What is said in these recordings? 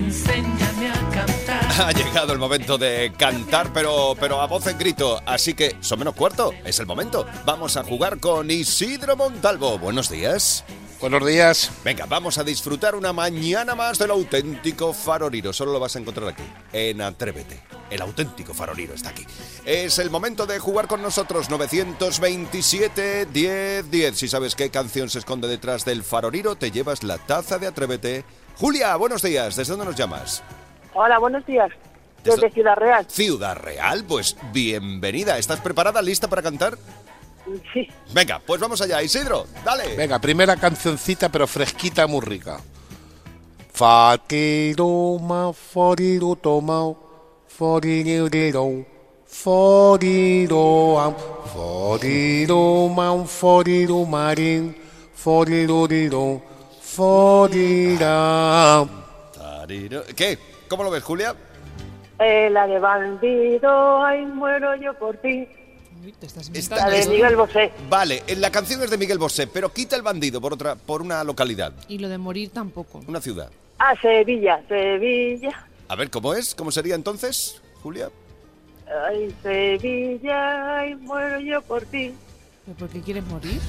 enséñame a cantar. Ha llegado el momento de cantar, pero a voz en grito. Así que, son menos cuarto, es el momento. Vamos a jugar con Isidro Montalvo. Buenos días. Buenos días. Venga, vamos a disfrutar una mañana más del auténtico faroliro. Solo lo vas a encontrar aquí, en Atrévete. El auténtico faroliro está aquí. Es el momento de jugar con nosotros. 927-10-10. Si sabes qué canción se esconde detrás del faroliro, te llevas la taza de Atrévete. Julia, buenos días. ¿Desde dónde nos llamas? Hola, buenos días. Desde Ciudad Real. Ciudad Real, pues bienvenida. ¿Estás preparada, lista para cantar? Sí. Venga, pues vamos allá. Isidro, dale. Venga, primera cancioncita, pero fresquita, muy rica. Fatiroma, foriru tomao, foririro, foriroam, foriromam, foriru marin, foriruriro, foriram. ¿Qué? ¿Cómo lo ves, Julia? La de bandido, ay, muero yo por ti. Uy, te estás La de Miguel Bosé. Vale, la canción es de Miguel Bosé, pero quita el bandido por una localidad, Y lo de morir tampoco. una ciudad. Ah, Sevilla, Sevilla. A ver, ¿cómo es? ¿Cómo sería entonces, Julia? Ay, Sevilla, ay, muero yo por ti. ¿Pero por qué quieres morir?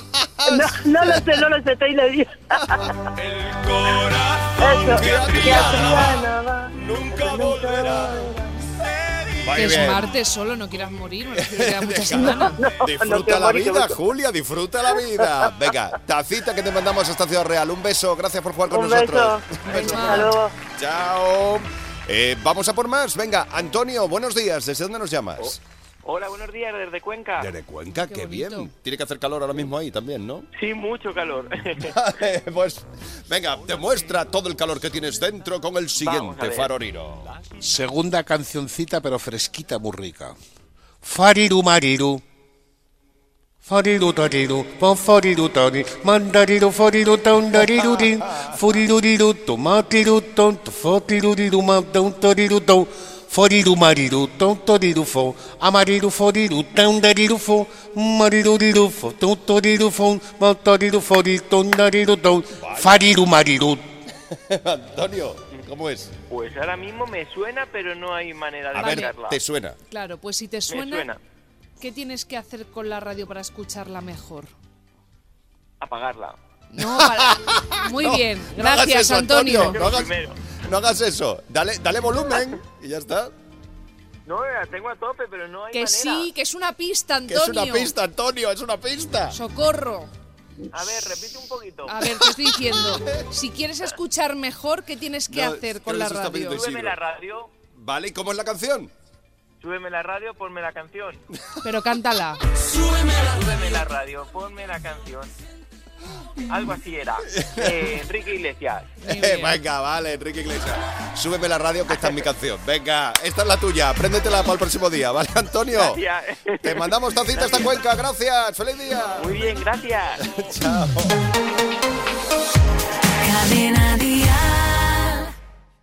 No lo sé, Taylor Dios. El corazón Eso, que que a Triana Triana va, nunca volverá. Que es martes solo, no quieras morir, me refiero que queda mucha semana. Disfruta quiero la morir, vida, que Julia, disfruta la vida. Venga, tacita que te mandamos hasta Ciudad Real. Un beso, gracias por jugar con Un nosotros. beso. Hasta luego. Chao. Vamos a por más. Venga, Antonio, buenos días. ¿Desde dónde nos llamas? Hola, buenos días, desde Cuenca. Desde Cuenca, Qué qué bonito. bien. Tiene que hacer calor ahora mismo ahí también, ¿no? Sí, mucho calor. Pues venga, demuestra todo el calor que tienes dentro con el Vamos a siguiente ver. faroliro. Segunda cancioncita, pero fresquita, muy rica. Fariru mariru. Fariru tariru, fariru tari, mandariru fariru taundariru din, furiruriru tomatiru tonto, fotiruriru mautautariru tau, fariru mariru tontariru fo, amariru fariru taundariru fo, mariruriru fo, tontariru fo, mautariru fariru tondariru tau, fariru mariru. Antonio, ¿cómo es? Pues ahora mismo me suena, pero no hay manera de A ver, cantarla. ¿te suena? Claro, pues si te Me suena, suena. ¿qué tienes que hacer con la radio para escucharla mejor? Apagarla. No, para... Muy bien, No hagas gracias, eso, Antonio. No hagas, Primero. no hagas eso. Dale volumen y ya está. No, la tengo a tope, pero no hay Que manera. sí, que es una pista, Que Antonio. es una pista, Antonio, es una pista. Socorro. A ver, repite un poquito. A ver, te estoy diciendo. Si quieres escuchar mejor, ¿qué tienes que No, hacer ¿qué con les la está radio? pidiendo Súbeme Isidro? la radio. Vale, ¿y cómo es la canción? Súbeme la radio, ponme la canción. Pero cántala. Súbeme la radio, ponme la canción. Algo así era. Enrique Iglesias. Muy bien. Venga, vale, Enrique Iglesias. Súbeme la radio que esta es mi canción. Venga, esta es la tuya. Préndetela para el próximo día, ¿vale, Antonio? Gracias. Te mandamos tacita hasta Cuenca. Gracias. ¡Feliz día! Muy bien, gracias. Chao. Cadena 10.